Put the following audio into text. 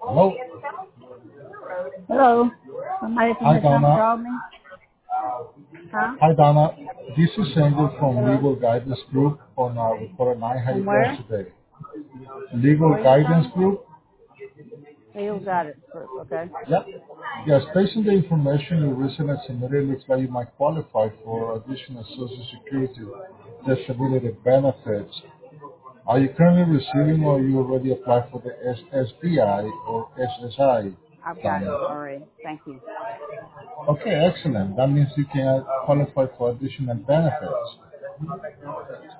Hello. Hello. Somebody from Hi, here trying to Donna. call me? Huh? Hi, Donna. This is Andrew from Hello. Legal Guidance Group on Reporter 9. How you From doing where? today? From Legal where you Guidance from? Group? Hey, you got it. Okay. Yep. Yes, based on the information you recently submitted, it looks like you might qualify for additional Social Security disability benefits. Are you currently receiving or you already applied for the SSDI or SSI, I've got it Donna? already. Thank you. Okay, excellent. That means you can qualify for additional benefits.